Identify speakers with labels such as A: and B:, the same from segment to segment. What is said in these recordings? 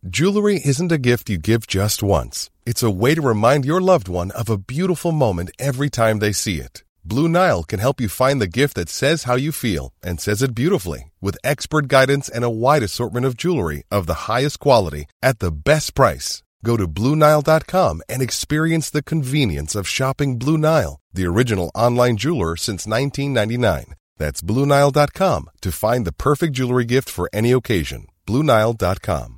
A: Jewelry isn't a gift you give just once. It's a way to remind your loved one of a beautiful moment every time they see it. Blue Nile can help you find the gift that says how you feel and says it beautifully, with expert guidance and a wide assortment of jewelry of the highest quality at the best price. Go to BlueNile.com and experience the convenience of shopping Blue Nile, the original online jeweler since 1999. That's BlueNile.com to find the perfect jewelry gift for any occasion. BlueNile.com.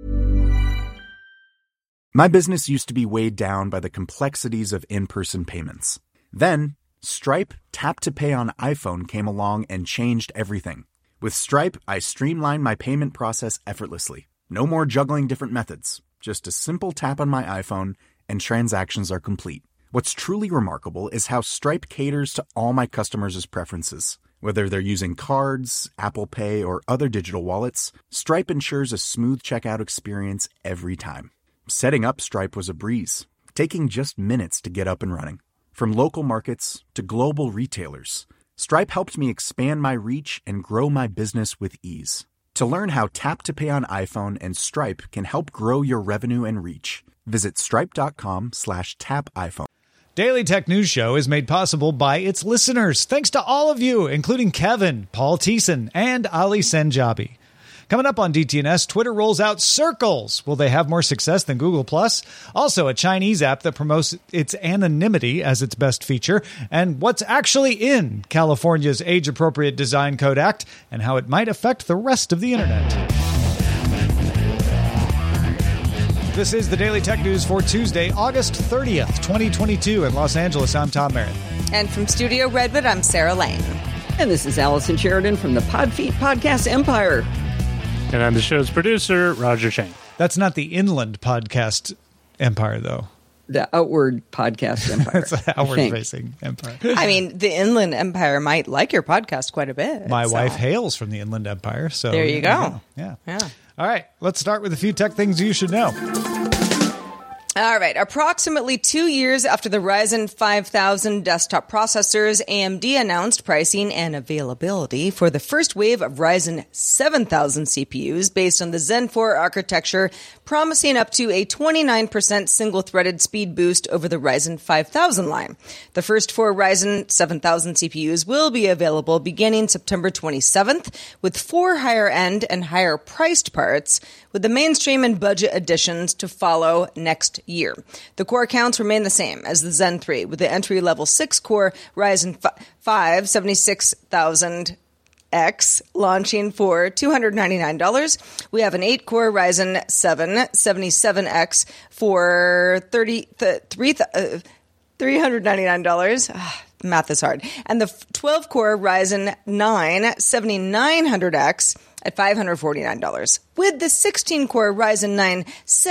B: My business used to be weighed down by the complexities of in-person payments. Then, Stripe Tap to Pay on iPhone came along and changed everything. With Stripe, I streamlined my payment process effortlessly. No more juggling different methods. Just a simple tap on my iPhone and transactions are complete. What's truly remarkable is how Stripe caters to all my customers' preferences. Whether they're using cards, Apple Pay, or other digital wallets, Stripe ensures a smooth checkout experience every time. Setting up Stripe was a breeze, taking just minutes to get up and running. From local markets to global retailers, Stripe helped me expand my reach and grow my business with ease. To learn how Tap to Pay on iPhone and Stripe can help grow your revenue and reach, visit stripe.com/tapiphone.
C: Daily Tech News Show is made possible by its listeners. Thanks to all of you, including Kevin, Paul Thiessen, and Ali Senjabi. Coming up on DTNS, Twitter rolls out Circles. Will they have more success than Google+? Also, a Chinese app that promotes its anonymity as its best feature. And what's actually in California's Age-Appropriate Design Code Act and how it might affect the rest of the internet. This is the Daily Tech News for Tuesday, August 30th, 2022. In Los Angeles, I'm Tom Merritt.
D: And from Studio Redwood, I'm Sarah Lane.
E: And this is Allison Sheridan from the Podfeet Podcast Empire.
F: And I'm the show's producer, Roger Chang.
C: That's not the inland podcast empire, though.
E: The outward podcast empire.
C: It's an outward-facing empire.
D: I mean, the inland empire might like your podcast quite a bit.
C: My wife hails from the inland empire, so
D: there you go.
C: Yeah. All right, let's start with a few tech things you should know.
D: All right. Approximately 2 years after the Ryzen 5000 desktop processors, AMD announced pricing and availability for the first wave of Ryzen 7000 CPUs based on the Zen 4 architecture, promising up to a 29% single-threaded speed boost over the Ryzen 5000 line. The first 4 Ryzen 7000 CPUs will be available beginning September 27th, with 4 higher-end and higher-priced parts, with the mainstream and budget editions to follow next year. The core counts remain the same as the Zen 3, with the entry-level 6-core Ryzen 5 76000X launching for $299. We have an 8-core Ryzen 7 77X for $399. Math is hard. And the 12-core Ryzen 9 7900X at $549, with the 16-core Ryzen 9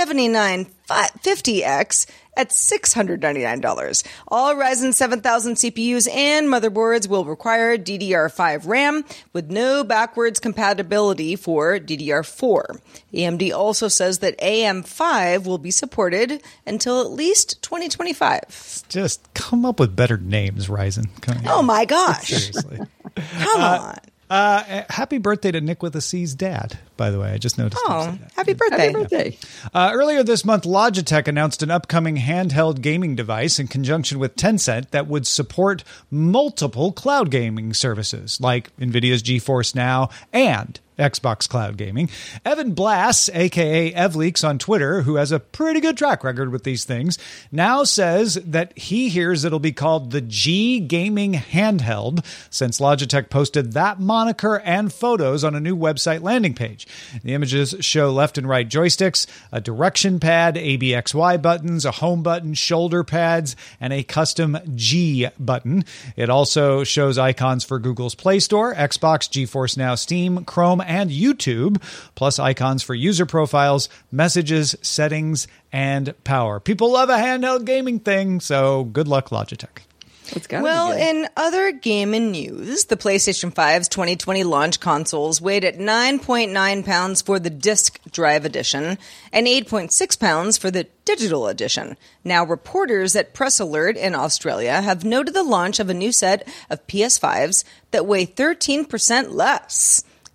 D: 7950X at $699. All Ryzen 7000 CPUs and motherboards will require DDR5 RAM, with no backwards compatibility for DDR4. AMD also says that AM5 will be supported until at least 2025.
C: Just come up with better names, Ryzen.
D: Oh my gosh.
C: Seriously.
D: Come on.
C: Happy birthday to Nick with a C's dad, by the way. I just noticed.
D: Oh, happy birthday.
E: Happy birthday.
C: Earlier this month, Logitech announced an upcoming handheld gaming device in conjunction with Tencent that would support multiple cloud gaming services like NVIDIA's GeForce Now and Xbox Cloud Gaming. Evan Blass, a.k.a. EvLeaks on Twitter, who has a pretty good track record with these things, now says that he hears it'll be called the G Gaming Handheld, since Logitech posted that moniker and photos on a new website landing page. The images show left and right joysticks, a direction pad, ABXY buttons, a home button, shoulder pads, and a custom G button. It also shows icons for Google's Play Store, Xbox, GeForce Now, Steam, Chrome, and YouTube, plus icons for user profiles, messages, settings, and power. People love a handheld gaming thing, so good luck, Logitech.
D: Well, in other gaming news, the PlayStation 5's 2020 launch consoles weighed at 9.9 pounds for the disc drive edition and 8.6 pounds for the digital edition. Now, reporters at Press Alert in Australia have noted the launch of a new set of PS5s that weigh 13% less.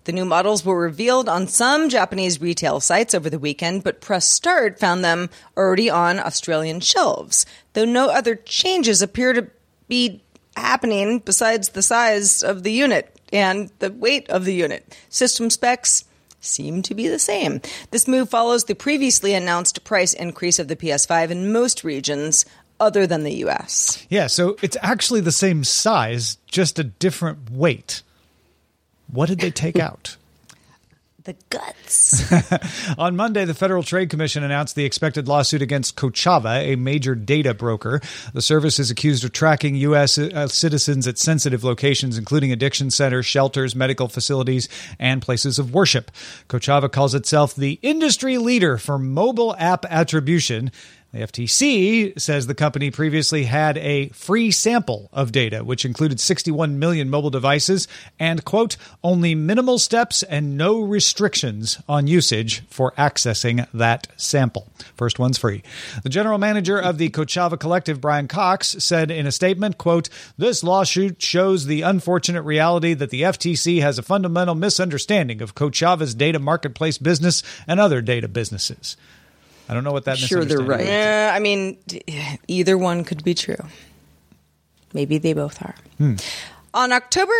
D: The new models were revealed on some Japanese retail sites over the weekend, but Press Start found them already on Australian shelves, though no other changes appear to be happening besides the size of the unit and the weight of the unit. System specs seem to be the same. This move follows the previously announced price increase of the PS5 in most regions other than the US.
C: Yeah, so it's actually the same size, just a different weight. What did they take out?
D: The guts.
C: On Monday, the Federal Trade Commission announced the expected lawsuit against Kochava, a major data broker. The service is accused of tracking U.S. citizens at sensitive locations, including addiction centers, shelters, medical facilities, and places of worship. Kochava calls itself the industry leader for mobile app attribution. The FTC says the company previously had a free sample of data, which included 61 million mobile devices and, quote, only minimal steps and no restrictions on usage for accessing that sample. First one's free. The general manager of the Kochava Collective, Brian Cox, said in a statement, quote, this lawsuit shows the unfortunate reality that the FTC has a fundamental misunderstanding of Kochava's data marketplace business and other data businesses. I don't know what that
E: Sure, they're right.
D: I mean, either one could be true. Maybe they both are. On October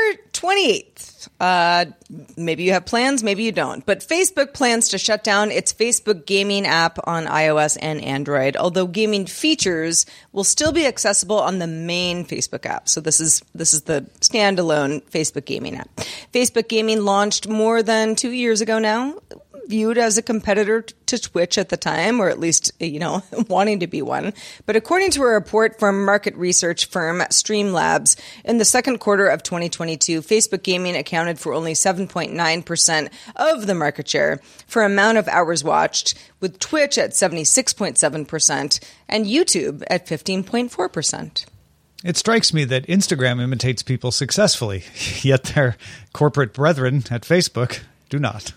D: 28th, maybe you have plans, maybe you don't, but Facebook plans to shut down its Facebook gaming app on iOS and Android, although gaming features will still be accessible on the main Facebook app. So this is the standalone Facebook gaming app. Facebook gaming launched more than 2 years ago now, viewed as a competitor to Twitch at the time, or at least, wanting to be one. But according to a report from market research firm Streamlabs, in the second quarter of 2022, Facebook gaming accounted for only 7.9% of the market share for amount of hours watched, with Twitch at 76.7% and YouTube at 15.4%.
C: It strikes me that Instagram imitates people successfully, yet their corporate brethren at Facebook do not.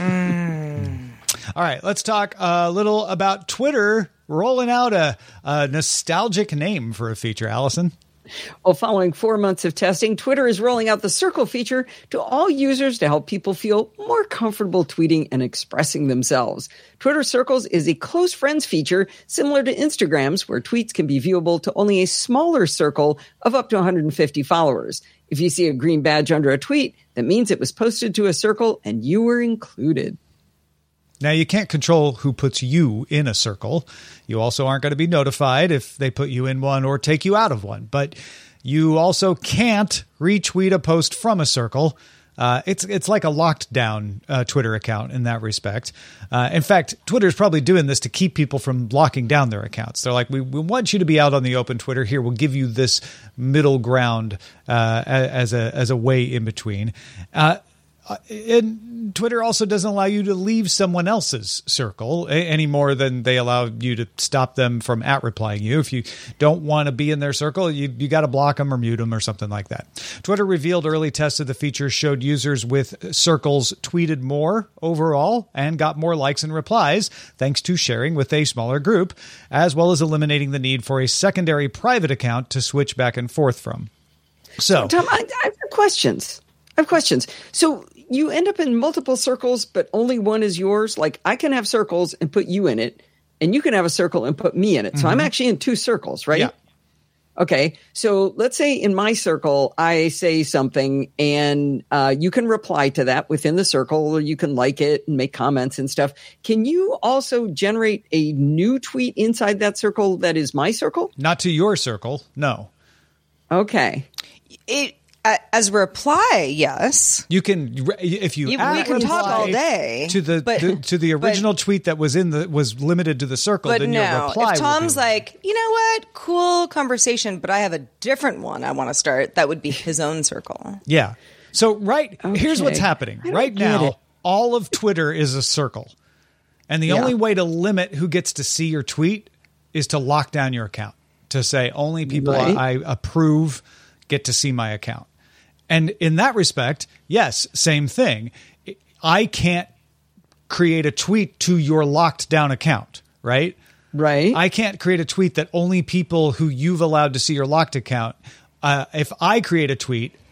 C: All right, let's talk a little about Twitter rolling out a nostalgic name for a feature. Allison?
E: Well, following 4 months of testing, Twitter is rolling out the Circle feature to all users to help people feel more comfortable tweeting and expressing themselves. Twitter Circles is a close friends feature similar to Instagram's, where tweets can be viewable to only a smaller circle of up to 150 followers. If you see a green badge under a tweet, that means it was posted to a circle and you were included.
C: Now, you can't control who puts you in a circle. You also aren't going to be notified if they put you in one or take you out of one. But you also can't retweet a post from a circle. It's like a locked down Twitter account in that respect. In fact, Twitter's probably doing this to keep people from locking down their accounts. They're like, we want you to be out on the open Twitter. Here, we'll give you this middle ground as a way in between. And Twitter also doesn't allow you to leave someone else's circle any more than they allow you to stop them from @replying you. If you don't want to be in their circle, you got to block them or mute them or something like that. Twitter revealed early tests of the feature showed users with circles tweeted more overall and got more likes and replies, thanks to sharing with a smaller group, as well as eliminating the need for a secondary private account to switch back and forth from. So,
E: Tom, I have questions. So you end up in multiple circles, but only one is yours. Like, I can have circles and put you in it, and you can have a circle and put me in it. So I'm actually in two circles, right?
C: Yeah.
E: Okay. So let's say in my circle, I say something and you can reply to that within the circle, or you can like it and make comments and stuff. Can you also generate a new tweet inside that circle that is my circle?
C: Not to your circle. No.
E: Okay.
D: As a reply, yes.
C: You can, if you
D: we can talk all day
C: to the original tweet that was was limited to the circle.
D: But
C: then
D: no,
C: your reply
D: if Tom's
C: would be
D: like, you know what, cool conversation, but I have a different one I want to start, that would be his own circle.
C: Yeah. So here's what's
E: Okay.
C: happening
E: I don't
C: right
E: get it.
C: now. All of Twitter is a circle, and the only way to limit who gets to see your tweet is to lock down your account, to say only people
E: Right.
C: I approve get to see my account. And in that respect, yes, same thing. I can't create a tweet to your locked down account, right?
E: Right.
C: I can't create a tweet that only people who you've allowed to see your locked account. If I create a tweet,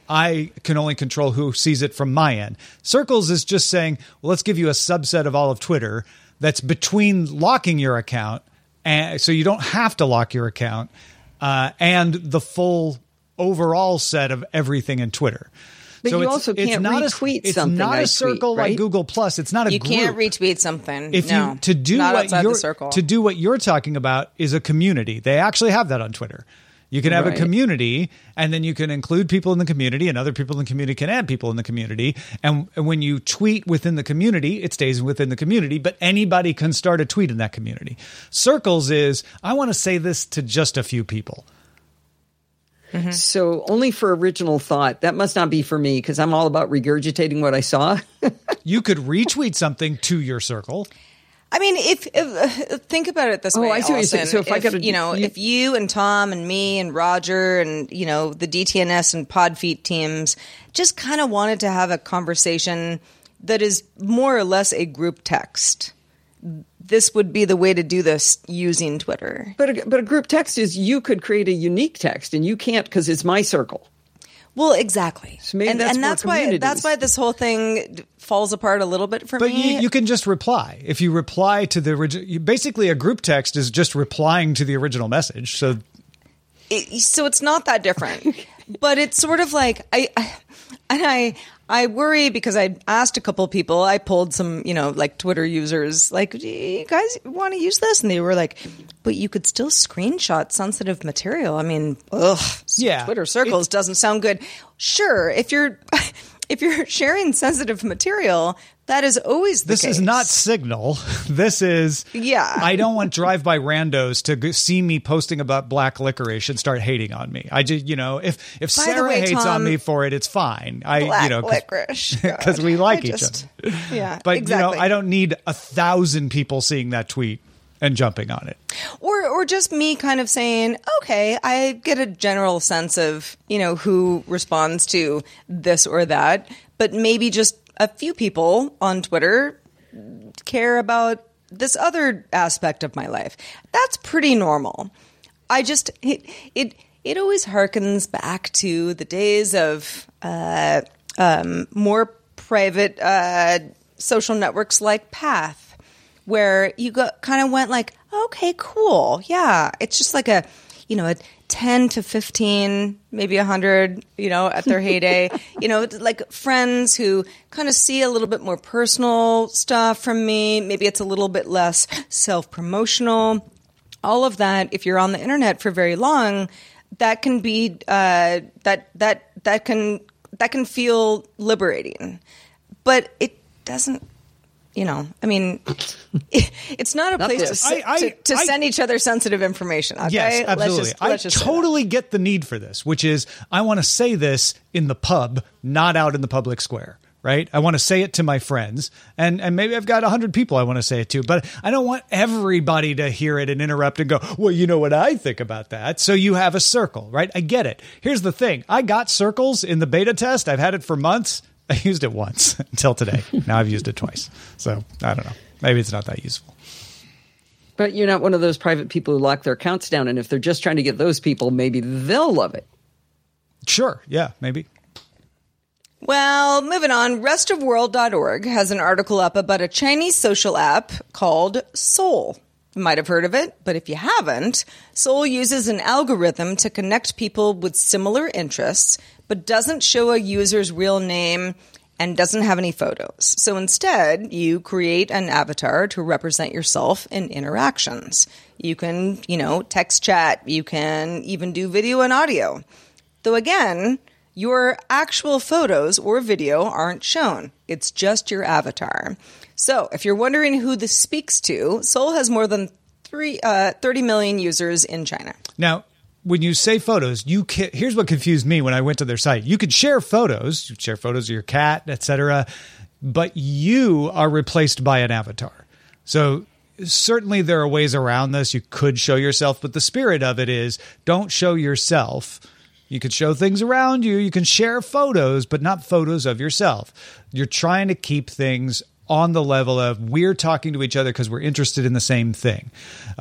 C: I can only control who sees it from my end. Circles is just saying, well, let's give you a subset of all of Twitter that's between locking your account, and so you don't have to lock your account, and the full overall set of everything in Twitter.
E: But
C: so
E: you also can't retweet something.
C: It's not a circle like Google Plus. It's not a group.
D: You can't retweet something.
C: Not outside the circle. To do what you're talking about is a community. They actually have that on Twitter. You can have a community, and then you can include people in the community, and other people in the community can add people in the community. And when you tweet within the community, it stays within the community, but anybody can start a tweet in that community. Circles is, I want to say this to just a few people.
E: Mm-hmm. So only for original thought. That must not be for me because I'm all about regurgitating what I saw.
C: You could retweet something to your circle.
D: I mean, if think about it this way,
E: I see what you're saying. So
D: if you and Tom and me and Roger and the DTNS and Podfeet teams just kind of wanted to have a conversation that is more or less a group text, this would be the way to do this using Twitter.
E: But a group text is you could create a unique text, and you can't because it's my circle.
D: Well, exactly.
E: So maybe that's
D: why this whole thing falls apart a little bit for me.
C: But you can just reply. If you reply to the original, basically a group text is just replying to the original message. So
D: it's not that different. But it's sort of like I worry because I asked a couple people. I pulled some, like Twitter users, like, do you guys want to use this? And they were like, but you could still screenshot sensitive material. I mean, Twitter circles doesn't sound good. Sure, if you're sharing sensitive material, that is always the case.
C: This is not Signal. This is, I don't want drive-by randos to see me posting about black licorice and start hating on me. I just, if Sarah hates on me for it, it's fine.
D: Black licorice.
C: Because we like each other.
D: Yeah,
C: but,
D: exactly.
C: I don't need 1,000 people seeing that tweet and jumping on it.
D: Or just me kind of saying, okay, I get a general sense of, who responds to this or that, but maybe just a few people on Twitter care about this other aspect of my life. That's pretty normal. I just, it always harkens back to the days of more private social networks like Path, where you kind of went like, okay, cool. Yeah. It's just like a 10 to 15, maybe 100, at their heyday, like friends who kind of see a little bit more personal stuff from me. Maybe it's a little bit less self-promotional. All of that, if you're on the internet for very long, that can be, that can feel liberating, but it doesn't, it's not a place to send each other sensitive information. Okay?
C: Yes, absolutely. I totally get the need for this, which is I want to say this in the pub, not out in the public square, right? I want to say it to my friends, and maybe I've got 100 people I want to say it to, but I don't want everybody to hear it and interrupt and go, well, you know what I think about that. So you have a circle, right? I get it. Here's the thing. I got circles in the beta test. I've had it for months. I used it once until today. Now I've used it twice. So I don't know. Maybe it's not that useful.
E: But you're not one of those private people who lock their accounts down. And if they're just trying to get those people, maybe they'll love it. Sure.
C: Yeah, maybe.
D: Well, moving on. Restofworld.org has an article up about a Chinese social app called Soul. You might have heard of it, but if you haven't, Soul uses an algorithm to connect people with similar interests, but doesn't show a user's real name and doesn't have any photos. So instead, you create an avatar to represent yourself in interactions. You can, text chat. You can even do video and audio. Though again, your actual photos or video aren't shown. It's just your avatar. So if you're wondering who this speaks to, Soul has more than 30 million users in China.
C: Now, when you say photos, here's what confused me when I went to their site. You could share photos. You share photos of your cat, etc., but you are replaced by an avatar. So certainly there are ways around this. You could show yourself, but the spirit of it is don't show yourself. You can show things around you. You can share photos, but not photos of yourself. You're trying to keep things on the level of we're talking to each other because we're interested in the same thing.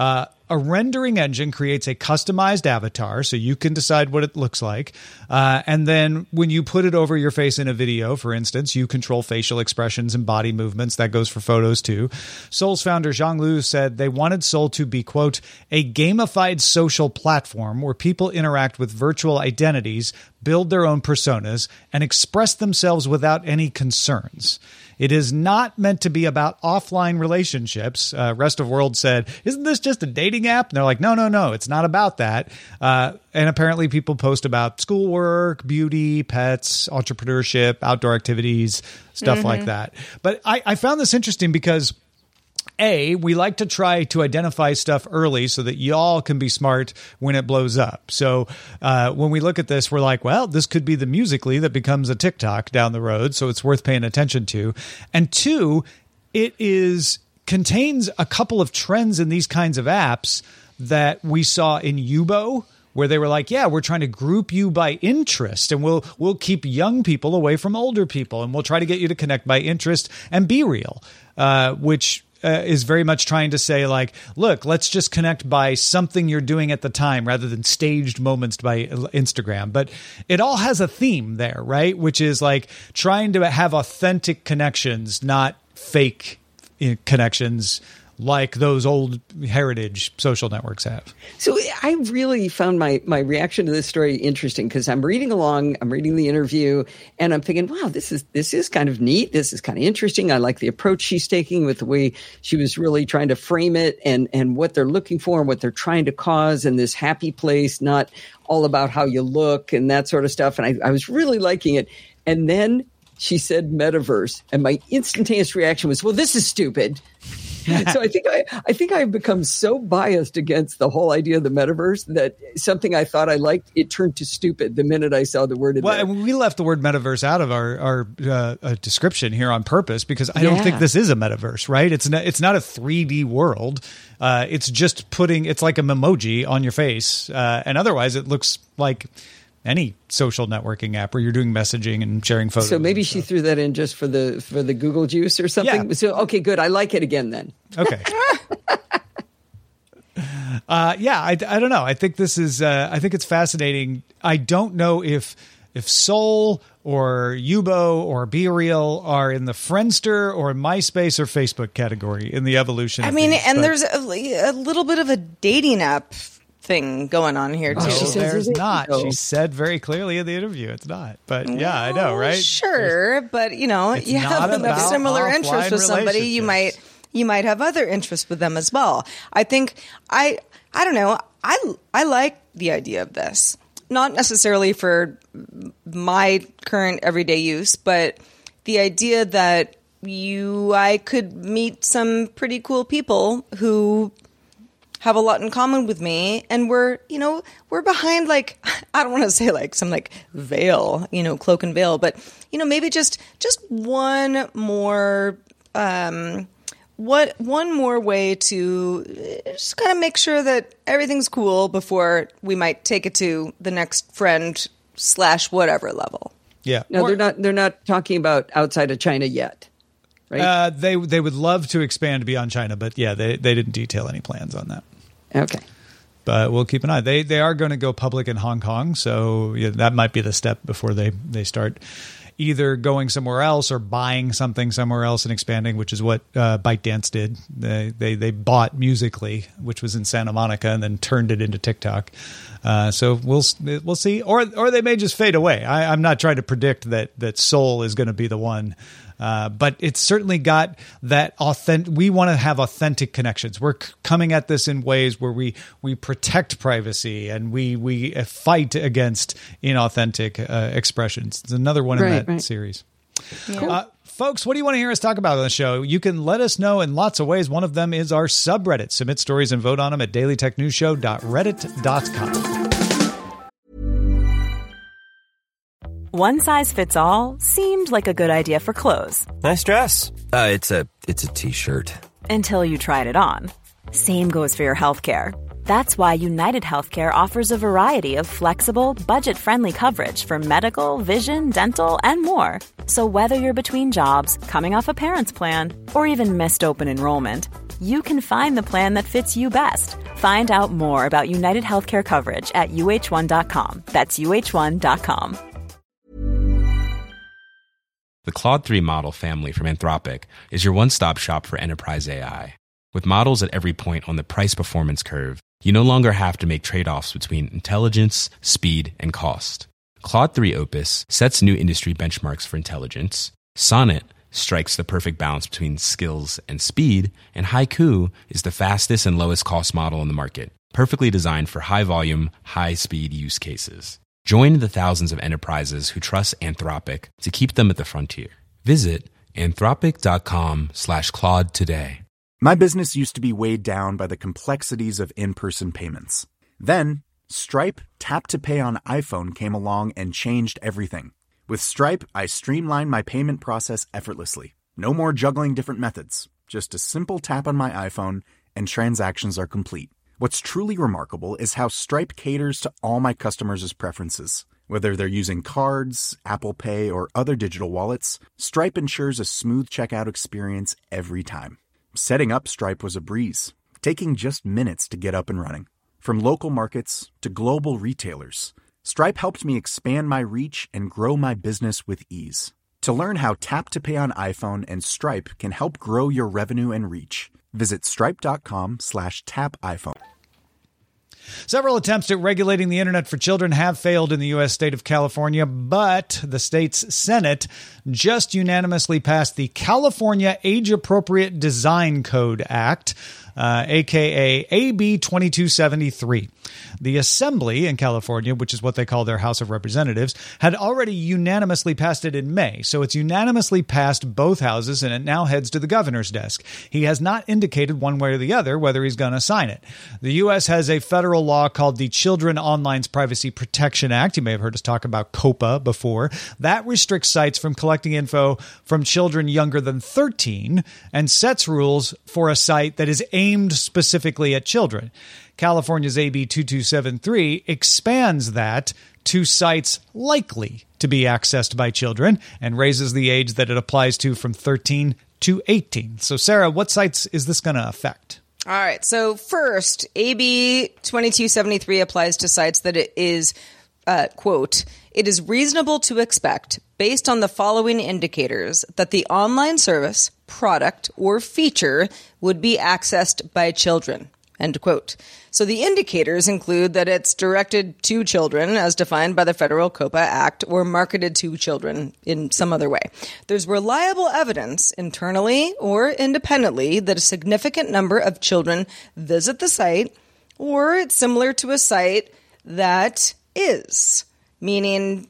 C: a rendering engine creates a customized avatar, so you can decide what it looks like. And then when you put it over your face in a video, for instance, you control facial expressions and body movements. That goes for photos too. Soul's founder, Zhang Lu, said they wanted Soul to be, quote, a gamified social platform where people interact with virtual identities, build their own personas, and express themselves without any concerns. It is not meant to be about offline relationships. Rest of World said, isn't this just a dating app? And they're like, no, it's not about that. And apparently people post about schoolwork, beauty, pets, entrepreneurship, outdoor activities, stuff like that. But I found this interesting because we like to try to identify stuff early so that y'all can be smart when it blows up. So when we look at this, we're like, well, this could be the Musical.ly that becomes a TikTok down the road, so it's worth paying attention to. And 2, it contains a couple of trends in these kinds of apps that we saw in Yubo, where they were like, yeah, we're trying to group you by interest, and we'll keep young people away from older people, and we'll try to get you to connect by interest and be real, which is very much trying to say, like, look, let's just connect by something you're doing at the time rather than staged moments by Instagram. But it all has a theme there, right? Which is like trying to have authentic connections, not fake connections like those old heritage social networks have.
E: So I really found my reaction to this story interesting because I'm reading along, I'm reading the interview, and I'm thinking, wow, this is kind of neat. This is kind of interesting. I like the approach she's taking with the way she was really trying to frame it and what they're looking for and what they're trying to cause in this happy place, not all about how you look and that sort of stuff. And I was really liking it. And then she said metaverse, and my instantaneous reaction was, well, this is stupid. So I think I've become so biased against the whole idea of the metaverse that something I thought I liked, it turned to stupid the minute I saw the word in there.
C: Well, we left the word metaverse out of our description here on purpose because I don't think this is a metaverse, right? It's not a 3D world. It's just it's like a memoji on your face. And otherwise it looks like any social networking app where you're doing messaging and sharing photos.
E: So maybe she threw that in just for the Google juice or something. Yeah. So, okay, good. I like it again then.
C: Okay. I don't know. I think this is, I think it's fascinating. I don't know if Soul or Yubo or Be Real are in the Friendster or MySpace or Facebook category in the evolution.
D: There's a little bit of a dating app thing going on here too.
C: There's not. She said very clearly in the interview it's not. But yeah, I know, right?
D: Sure, but you have enough similar interests with somebody, you might have other interests with them as well. I think I don't know. I like the idea of this. Not necessarily for my current everyday use, but the idea that I could meet some pretty cool people who have a lot in common with me, and we're behind, like, I don't want to say like some like veil, cloak and veil, but maybe just one more one more way to just kind of make sure that everything's cool before we might take it to the next friend / whatever level.
C: Yeah.
E: No, they're not talking about outside of China yet. Right?
C: They would love to expand beyond China, but yeah, they didn't detail any plans on that.
E: Okay.
C: But we'll keep an eye. They are going to go public in Hong Kong, so that might be the step before they start either going somewhere else or buying something somewhere else and expanding, which is what ByteDance did. They bought Musical.ly, which was in Santa Monica, and then turned it into TikTok. So we'll see, or they may just fade away. I'm not trying to predict that Soul is going to be the one. But it's certainly got that we want to have authentic connections. We're coming at this in ways where we protect privacy and we fight against inauthentic expressions. It's another one in that series. Yeah. Cool. Folks, what do you want to hear us talk about on the show? You can let us know in lots of ways. One of them is our subreddit. Submit stories and vote on them at dailytechnewsshow.reddit.com.
G: One size fits all seemed like a good idea for clothes.
H: Nice dress. It's a t-shirt.
G: Until you tried it on. Same goes for your healthcare. That's why United Healthcare offers a variety of flexible, budget-friendly coverage for medical, vision, dental, and more. So whether you're between jobs, coming off a parent's plan, or even missed open enrollment, you can find the plan that fits you best. Find out more about United Healthcare coverage at uh1.com. That's uh1.com.
I: The Claude 3 model family from Anthropic is your one-stop shop for enterprise AI. With models at every point on the price-performance curve, you no longer have to make trade-offs between intelligence, speed, and cost. Claude 3 Opus sets new industry benchmarks for intelligence. Sonnet strikes the perfect balance between skills and speed. And Haiku is the fastest and lowest cost model on the market, perfectly designed for high-volume, high-speed use cases. Join the thousands of enterprises who trust Anthropic to keep them at the frontier. Visit anthropic.com/Claude today.
B: My business used to be weighed down by the complexities of in-person payments. Then, Stripe Tap to Pay on iPhone came along and changed everything. With Stripe, I streamlined my payment process effortlessly. No more juggling different methods. Just a simple tap on my iPhone and transactions are complete. What's truly remarkable is how Stripe caters to all my customers' preferences. Whether they're using cards, Apple Pay, or other digital wallets, Stripe ensures a smooth checkout experience every time. Setting up Stripe was a breeze, taking just minutes to get up and running. From local markets to global retailers, Stripe helped me expand my reach and grow my business with ease. To learn how Tap to Pay on iPhone and Stripe can help grow your revenue and reach, visit stripe.com/tapiphone.
C: Several attempts at regulating the internet for children have failed in the U.S. state of California, but the state's Senate just unanimously passed the California Age-Appropriate Design Code Act, aka AB 2273. The Assembly in California, which is what they call their House of Representatives, had already unanimously passed it in May. So it's unanimously passed both houses, and it now heads to the governor's desk. He has not indicated one way or the other whether he's going to sign it. The U.S. has a federal law called the Children Online Privacy Protection Act. You may have heard us talk about COPA before. That restricts sites from collecting info from children younger than 13 and sets rules for a site that is aimed specifically at children. California's AB 2273 expands that to sites likely to be accessed by children and raises the age that it applies to from 13 to 18. So, Sarah, what sites is this going to affect?
D: All right. So first, AB 2273 applies to sites that it is, quote, it is reasonable to expect, based on the following indicators, that the online service, product, or feature would be accessed by children, end quote. So the indicators include that it's directed to children as defined by the federal COPA Act or marketed to children in some other way. There's reliable evidence internally or independently that a significant number of children visit the site, or it's similar to a site that is. Meaning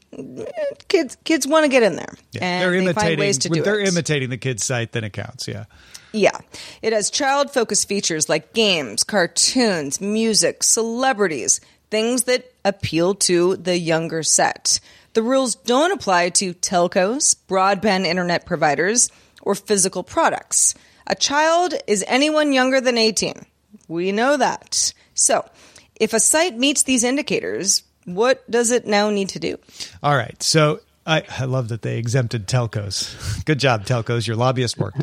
D: kids want to get in there, and they find ways to do it.
C: They're imitating the kids' site, then it counts, yeah.
D: Yeah. It has child-focused features like games, cartoons, music, celebrities, things that appeal to the younger set. The rules don't apply to telcos, broadband internet providers, or physical products. A child is anyone younger than 18. We know that. So, if a site meets these indicators, what does it now need to do?
C: All right. So I love that they exempted telcos. Good job, telcos. Your lobbyist worked.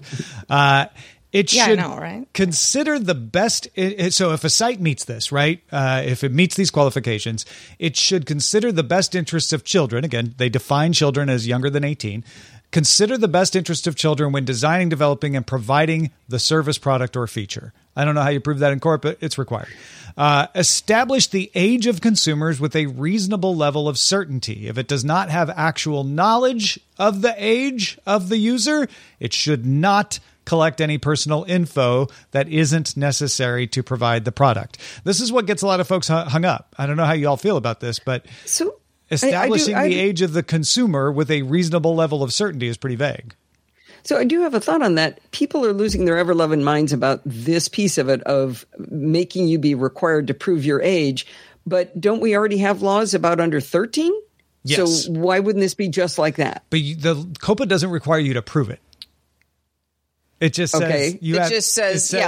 C: It should consider the best. So if a site meets this, right, if it meets these qualifications, it should consider the best interests of children. Again, they define children as younger than 18. Consider the best interest of children when designing, developing, and providing the service, product, or feature. I don't know how you prove that in court, but it's required. Establish the age of consumers with a reasonable level of certainty. If it does not have actual knowledge of the age of the user, it should not collect any personal info that isn't necessary to provide the product. This is what gets a lot of folks hung up. I don't know how you all feel about this, but establishing the age of the consumer with a reasonable level of certainty is pretty vague.
E: So I do have a thought on that. People are losing their ever-loving minds about this piece of it, of making you be required to prove your age. But don't we already have laws about under 13?
C: Yes.
E: So why wouldn't this be just like that?
C: But the COPA doesn't require you to prove it. It just says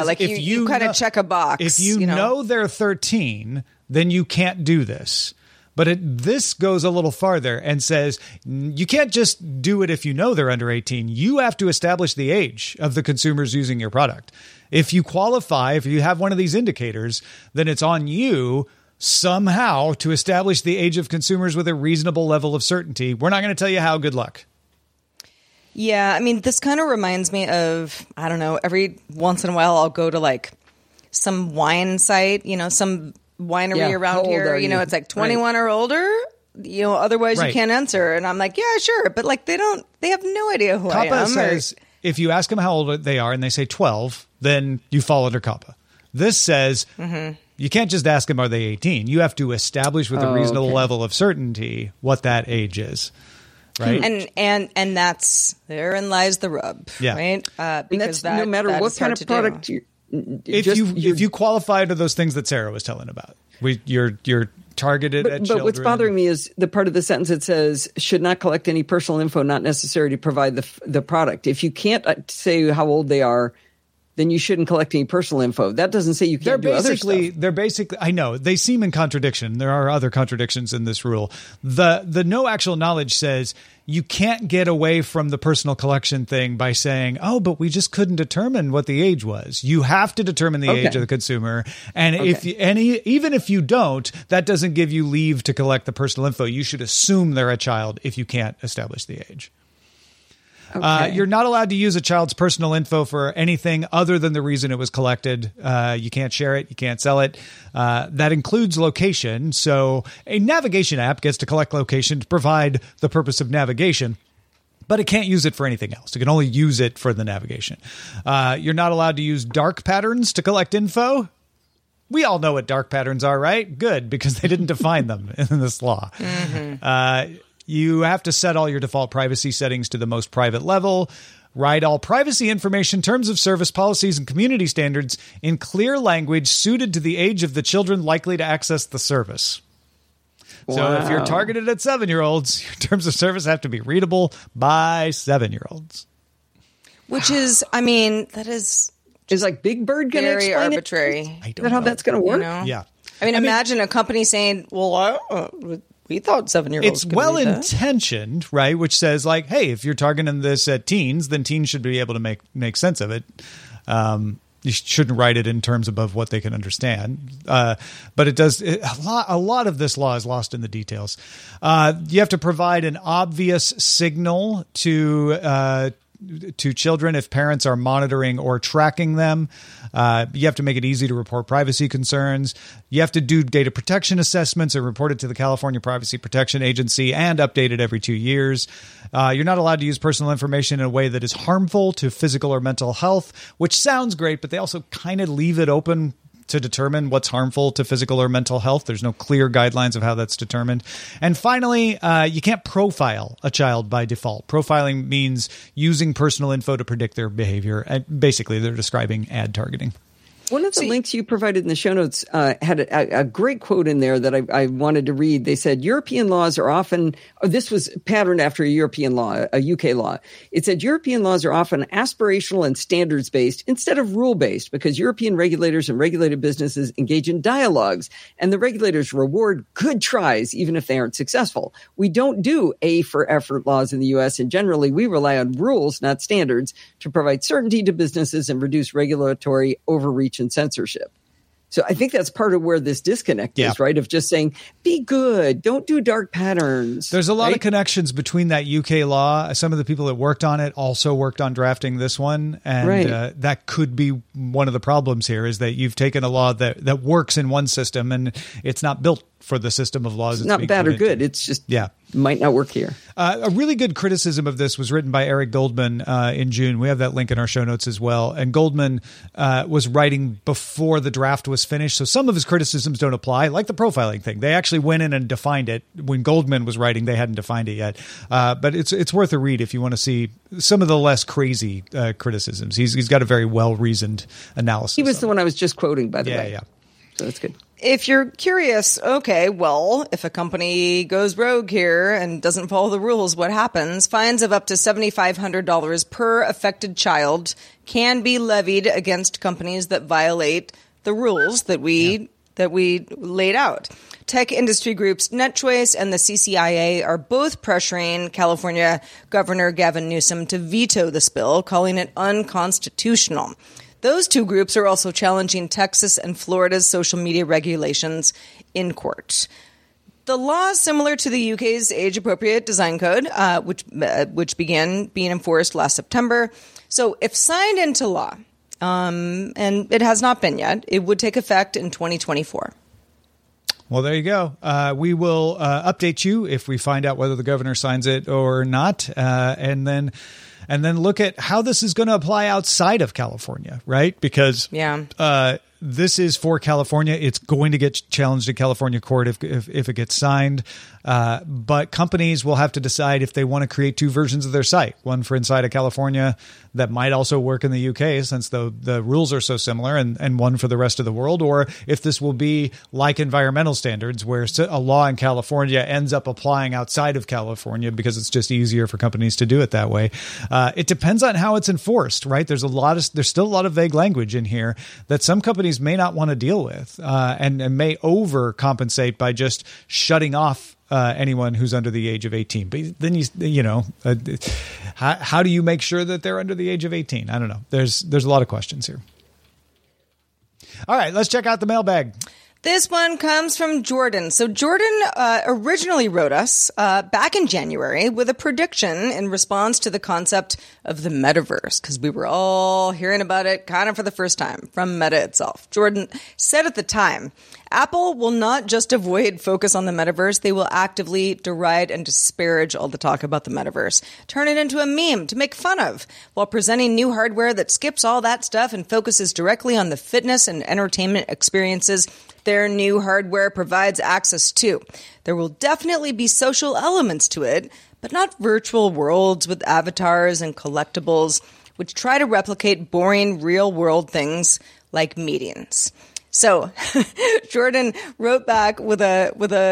D: you kind of check a box.
C: If you know they're 13, then you can't do this. But this goes a little farther and says you can't just do it if you know they're under 18. You have to establish the age of the consumers using your product. If you qualify, if you have one of these indicators, then it's on you somehow to establish the age of consumers with a reasonable level of certainty. We're not going to tell you how. Good luck.
D: Yeah, I mean, this kind of reminds me of, I don't know, every once in a while I'll go to like some wine site, some winery around here, it's like 21 or older, otherwise you can't enter. And I'm like, yeah, sure. But like, they have no idea who I am.
C: COPPA says if you ask them how old they are and they say 12, then you fall under COPPA. This says you can't just ask them, are they 18? You have to establish with a reasonable level of certainty what that age is. Right.
D: And that's, therein lies the rub.
C: Yeah.
D: Right.
E: Because no matter what kind of product
C: if you qualify to those things that Sarah was telling about, you're targeted at children.
E: But what's bothering me is the part of the sentence that says should not collect any personal info not necessary to provide the product. If you can't say how old they are, then you shouldn't collect any personal info. That doesn't say you can't do other stuff.
C: They're basically, I know, they seem in contradiction. There are other contradictions in this rule. The no actual knowledge says you can't get away from the personal collection thing by saying, oh, but we just couldn't determine what the age was. You have to determine the age of the consumer. And even if you don't, that doesn't give you leave to collect the personal info. You should assume they're a child if you can't establish the age. You're not allowed to use a child's personal info for anything other than the reason it was collected. You can't share it. You can't sell it. That includes location. So a navigation app gets to collect location to provide the purpose of navigation, but it can't use it for anything else. It can only use it for the navigation. You're not allowed to use dark patterns to collect info. We all know what dark patterns are, right? Good, because they didn't define them in this law. You have to set all your default privacy settings to the most private level. Write all privacy information, terms of service, policies, and community standards in clear language suited to the age of the children likely to access the service. Wow. So if you're targeted at 7-year-olds, your terms of service have to be readable by 7-year-olds.
D: Which is, I mean, that is...
E: Is like Big Bird going to explain
D: arbitrary.
E: I don't know how that's going to work.
C: Yeah.
D: I mean, imagine a company saying, well, we thought 7-year-olds.
C: It's well intentioned, right? Which says like, hey, if you're targeting this at teens, then teens should be able to make sense of it. You shouldn't write it in terms above what they can understand. But it does a lot of this law is lost in the details. You have to provide an obvious signal to children if parents are monitoring or tracking them. You have to make it easy to report privacy concerns. You have to do data protection assessments and report it to the California Privacy Protection Agency and update it every 2 years. You're not allowed to use personal information in a way that is harmful to physical or mental health, which sounds great, but they also kind of leave it open to determine what's harmful to physical or mental health. There's no clear guidelines of how that's determined. And finally, you can't profile a child by default. Profiling means using personal info to predict their behavior. And basically, they're describing ad targeting.
E: One of the links you provided in the show notes had a great quote in there that I wanted to read. They said, European laws are often, this was patterned after a European law, a UK law. It said, European laws are often aspirational and standards-based instead of rule-based because European regulators and regulated businesses engage in dialogues and the regulators reward good tries even if they aren't successful. We don't do A for effort laws in the U.S. and generally we rely on rules, not standards, to provide certainty to businesses and reduce regulatory overreach and censorship. So I think that's part of where this disconnect is, right? Of just saying, be good, don't do dark patterns.
C: There's a lot of connections between that UK law. Some of the people that worked on it also worked on drafting this one. And that could be one of the problems here is that you've taken a law that works in one system and it's not built for the system of laws.
E: It's not bad or good. It's just might not work here.
C: A really good criticism of this was written by Eric Goldman in June. We have that link in our show notes as well. And Goldman was writing before the draft was finished. So some of his criticisms don't apply, like the profiling thing. They actually went in and defined it. When Goldman was writing, they hadn't defined it yet. But it's worth a read if you want to see some of the less crazy criticisms. He's got a very well-reasoned analysis.
E: He was the one I was just quoting, by the way.
C: Yeah.
E: So that's good.
D: If you're curious, okay, well, if a company goes rogue here and doesn't follow the rules, what happens? Fines of up to $7,500 per affected child can be levied against companies that violate the rules that we that we laid out. Tech industry groups NetChoice and the CCIA are both pressuring California Governor Gavin Newsom to veto this bill, calling it unconstitutional. Those two groups are also challenging Texas and Florida's social media regulations in court. The law is similar to the UK's age-appropriate design code, which began being enforced last September. So if signed into law, and it has not been yet, it would take effect in 2024.
C: Well, there you go. We will update you if we find out whether the governor signs it or not, and then look at how this is going to apply outside of California, right? Because this is for California. It's going to get challenged in California court if it gets signed. But companies will have to decide if they want to create two versions of their site, one for inside of California that might also work in the UK since the rules are so similar, and one for the rest of the world, or if this will be like environmental standards where a law in California ends up applying outside of California because it's just easier for companies to do it that way. It depends on how it's enforced, right? There's still a lot of vague language in here that some companies may not want to deal with, and may overcompensate by just shutting off anyone who's under the age of 18. But then how do you make sure that they're under the age of 18? I don't know. There's a lot of questions here. All right, let's check out the mailbag.
D: This one comes from Jordan. So Jordan originally wrote us back in January with a prediction in response to the concept of the metaverse, because we were all hearing about it kind of for the first time from Meta itself. Jordan said at the time, Apple will not just avoid focus on the metaverse, they will actively deride and disparage all the talk about the metaverse, turn it into a meme to make fun of, while presenting new hardware that skips all that stuff and focuses directly on the fitness and entertainment experiences their new hardware provides access to. There will definitely be social elements to it, but not virtual worlds with avatars and collectibles, which try to replicate boring real-world things like meetings. So Jordan wrote back with an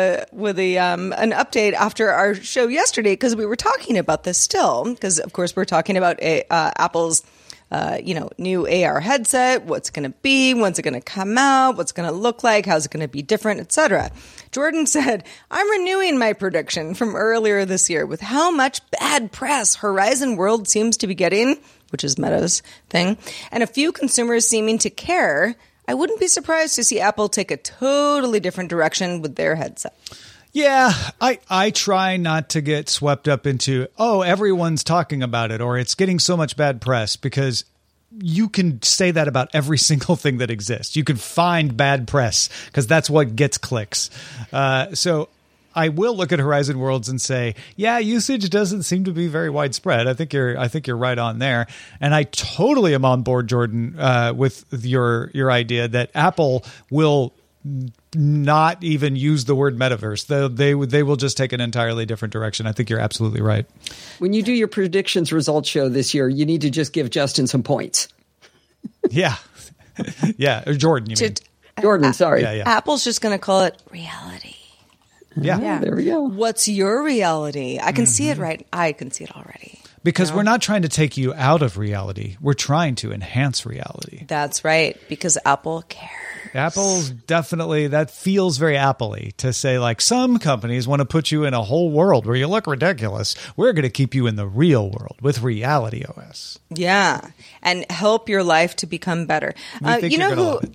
D: update after our show yesterday, because we were talking about this still, because of course we're talking about Apple's new AR headset, what's going to be, when's it going to come out, what's going to look like, how's it going to be different, etc. Jordan said, I'm renewing my prediction from earlier this year with how much bad press Horizon World seems to be getting, which is Meta's thing, and a few consumers seeming to care. I wouldn't be surprised to see Apple take a totally different direction with their headset.
C: Yeah, I try not to get swept up into, everyone's talking about it, or it's getting so much bad press, because you can say that about every single thing that exists. You can find bad press because that's what gets clicks. So I will look at Horizon Worlds and say, yeah, usage doesn't seem to be very widespread. I think you're right on there. And I totally am on board, Jordan, with your idea that Apple will not even use the word metaverse. They will just take an entirely different direction. I think you're absolutely right.
E: When you do your predictions results show this year, you need to just give Justin some points.
C: Yeah. Yeah. Jordan, you mean.
E: Jordan, sorry.
C: Yeah.
D: Apple's just going to call it reality.
C: Yeah.
E: There we go.
D: What's your reality? I can see it right. I can see it already.
C: Because we're not trying to take you out of reality. We're trying to enhance reality.
D: That's right. Because Apple cares.
C: Apple's definitely, that feels very Apple-y to say, like, some companies want to put you in a whole world where you look ridiculous. We're going to keep you in the real world with Reality OS.
D: Yeah. And help your life to become better.
C: We think you're going to love it.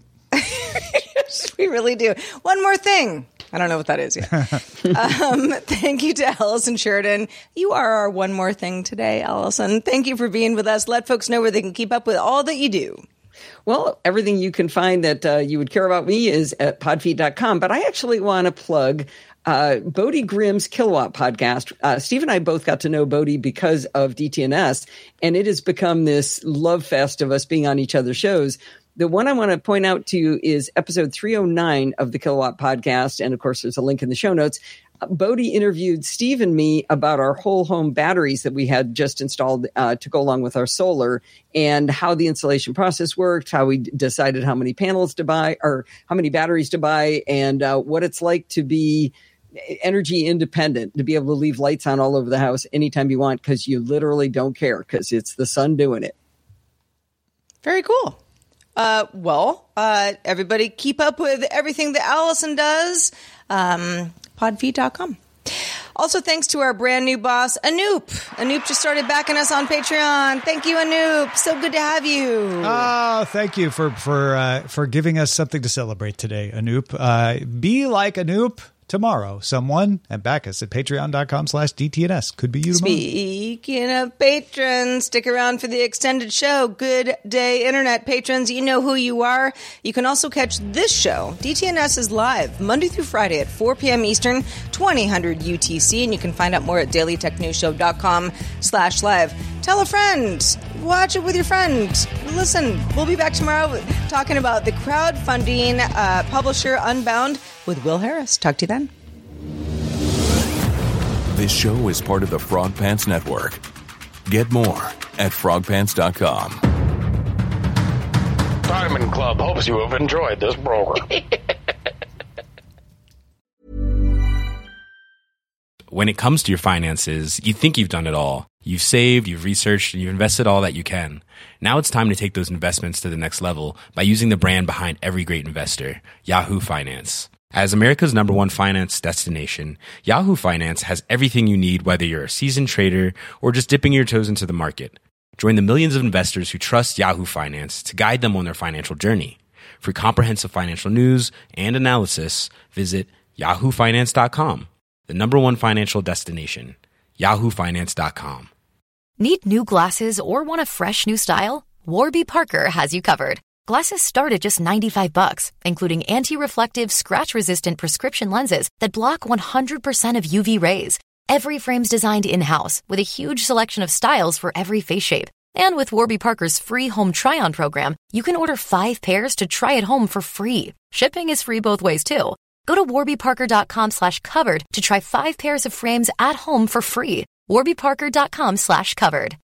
D: We really do. One more thing. I don't know what that is yet. Thank you to Allison Sheridan. You are our one more thing today, Allison. Thank you for being with us. Let folks know where they can keep up with all that you do.
E: Well, everything you can find that you would care about me is at podfeed.com. But I actually want to plug Bodie Grimm's Kilowatt podcast. Steve and I both got to know Bodie because of DTNS, and it has become this love fest of us being on each other's shows. The one I want to point out to you is episode 309 of the Kilowatt podcast. And of course, there's a link in the show notes. Bodie interviewed Steve and me about our whole home batteries that we had just installed to go along with our solar, and how the installation process worked, how we decided how many panels to buy or how many batteries to buy, and what it's like to be energy independent, to be able to leave lights on all over the house anytime you want because you literally don't care because it's the sun doing it.
D: Very cool. Everybody keep up with everything that Allison does. Podfeed.com. Also, thanks to our brand new boss, Anoop. Anoop just started backing us on Patreon. Thank you, Anoop. So good to have you.
C: Oh, thank you for giving us something to celebrate today, Anoop. Be like Anoop tomorrow, someone, and back us at patreon.com/DTNS. Could be you tomorrow.
D: Speaking of patrons, stick around for the extended show. Good day, Internet patrons. You know who you are. You can also catch this show. DTNS is live Monday through Friday at 4 p.m. Eastern, 2000 UTC, and you can find out more at dailytechnewsshow.com/live. Tell a friend. Watch it with your friend. Listen, we'll be back tomorrow talking about the crowdfunding publisher Unbound with Will Harris. Talk to you then.
J: This show is part of the Frog Pants Network. Get more at frogpants.com.
K: Diamond Club hopes you have enjoyed this program.
I: When it comes to your finances, you think you've done it all. You've saved, you've researched, and you've invested all that you can. Now it's time to take those investments to the next level by using the brand behind every great investor, Yahoo Finance. As America's #1 finance destination, Yahoo Finance has everything you need, whether you're a seasoned trader or just dipping your toes into the market. Join the millions of investors who trust Yahoo Finance to guide them on their financial journey. For comprehensive financial news and analysis, visit yahoofinance.com, the #1 financial destination, yahoofinance.com.
L: Need new glasses or want a fresh new style? Warby Parker has you covered. Glasses start at just $95, including anti-reflective, scratch-resistant prescription lenses that block 100% of UV rays. Every frame's designed in-house with a huge selection of styles for every face shape. And with Warby Parker's free home try-on program, you can order 5 pairs to try at home for free. Shipping is free both ways, too. Go to warbyparker.com/covered to try 5 pairs of frames at home for free. warbyparker.com/covered.